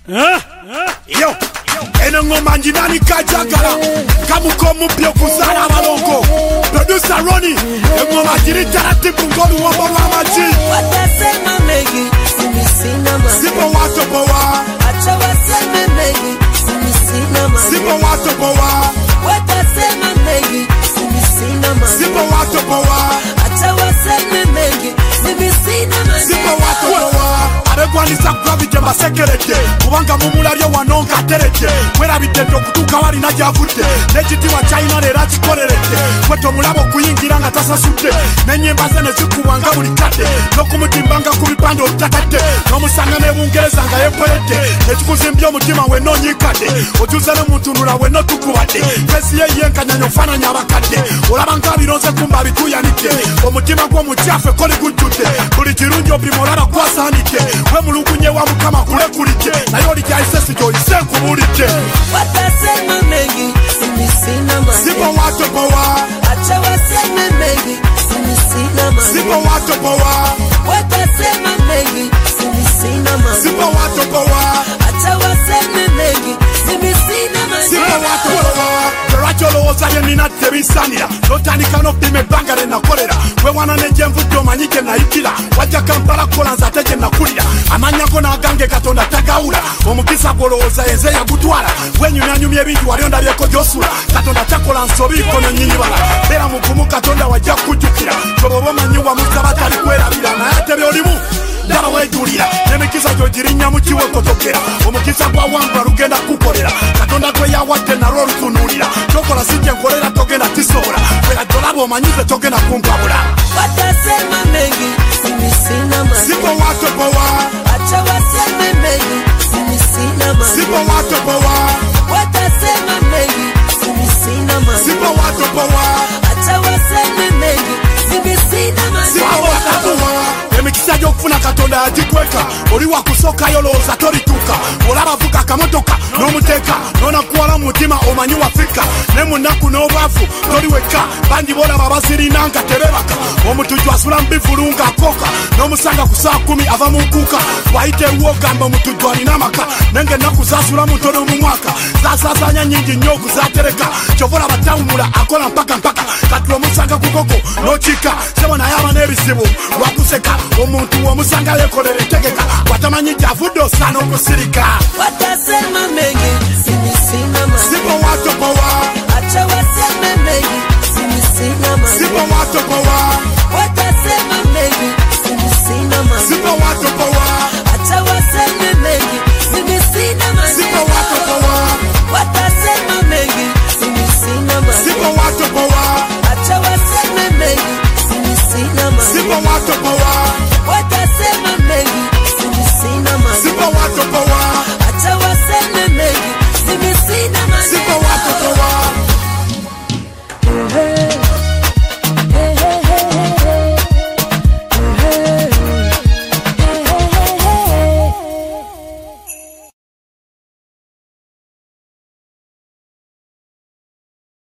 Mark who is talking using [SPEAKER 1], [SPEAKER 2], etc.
[SPEAKER 1] Yo, eno ngoma njinani kajagala kamuko mupyo kuzala balongo producer Ronnie ngoma jiri taratibu ngolu wambo wa maji
[SPEAKER 2] watasema mengi mimi sina maji
[SPEAKER 1] sipo watu poa
[SPEAKER 2] acha waseme mengi mimi sina maji
[SPEAKER 1] sipo watu poa
[SPEAKER 2] watasema mengi mimi sina maji
[SPEAKER 1] sipo watu poa
[SPEAKER 2] acha waseme mengi mimi sina maji
[SPEAKER 1] sipo watu poa abegwanisa gravity masekerete kubanga mumularyo wanonga terete kwera bitendo kutuka wali najavute nekiti wa China lera kikorerete kweto mulabo kuyingira nga tasasute nenyemba zene zikuwanga buli kate nokumudimbanga kubipando utakate nomusanga ne bungereza nga yekwete ekikuzimbyo omutima we nonyikate otuze ne mutunula we notukubate fesi ye yenkanyanyo fana nyabakate olabanga bironze kumba bituyanike omutima gwo mukyafe koli gujjute buli kirungi obimolaba kwasanike we mulugunye wa mukama kule kulike nayo oli kyaisesi joyise kubulike
[SPEAKER 2] watasema mengi mimi sina maji
[SPEAKER 1] sipo watu poa
[SPEAKER 2] acha waseme mengi mimi sina maji
[SPEAKER 1] sipo watu poa
[SPEAKER 2] watasema mengi mimi sina maji
[SPEAKER 1] sipo watu poa
[SPEAKER 2] acha waseme mengi mimi sina maji
[SPEAKER 1] sipo watu poa Racholo ozaye nina tebisanira notandika no pime bangare nakolera we wana nejemvudde omanyike nayikira wajja Kampala kola nzateje nakulira amanyako nagange katonda tagawula omukisa golowooza enze yagutwala wenyumyanyumya ebintu wali ondabyeko gyosula katonda takola nsobiiko nenyinibala beera mugumu katonda wajja kujjukira toboba omanyi wamusa batali kwerabira naye ate byolimu daba wejulira nemikisa gyogirinya mukiwekotokera omukisa gwa wambula lugenda kukolera katonda gwe yawadde nalwo olutunulira tokola sijje nkolera togenda kisobola wera dolaba omanyize togenda kumpabula
[SPEAKER 2] watasema mengi mimi sina maji
[SPEAKER 1] sipo watu poa
[SPEAKER 2] acha waseme mengi mimi sina maji
[SPEAKER 1] sipo watu poa
[SPEAKER 2] watasema mengi mimi sina maji
[SPEAKER 1] sipo watu poa
[SPEAKER 2] acha waseme mengi mimi sina maji
[SPEAKER 1] sipo watu poa emikisa gyokufuna katonda yagikweka oli wakusookayo lowooza tolituuka olaba vuga akamotoka n'omuteeka nonakuwala mu mutima omanyi wafika ne munaku n'obwavu toli wekka bangi bolaba basirina nga tebebaka omutujju asula mubivulu ng'akoka n'omusanga ku saa 10 ava mu nkuuka bwayite ewu ogamba omutujju alina amaka nenge ennaku zasula mutono mu mwaka zasaasaanya nnyingi nnyo okuzatereka kyovola batawumula akola mpaka kati omusanga ku koko n'okika sebo naye aba n'ebizibu lwakuseka omuntu omusanga yekolera entegeka watamanyi gyavudde osaana okusirika
[SPEAKER 2] watasema mengi mimi sina maji
[SPEAKER 1] sipo watu poa
[SPEAKER 2] acha waseme mengi mimi sina maji
[SPEAKER 1] sipo watu poa
[SPEAKER 2] watasema mengi mimi sina maji
[SPEAKER 1] sipo watu poa
[SPEAKER 2] acha waseme mengi mimi sina maji
[SPEAKER 1] sipo watu poa
[SPEAKER 2] watasema mengi mimi sina maji
[SPEAKER 1] sipo watu poa
[SPEAKER 2] acha waseme mengi mimi sina maji
[SPEAKER 1] sipo watu poa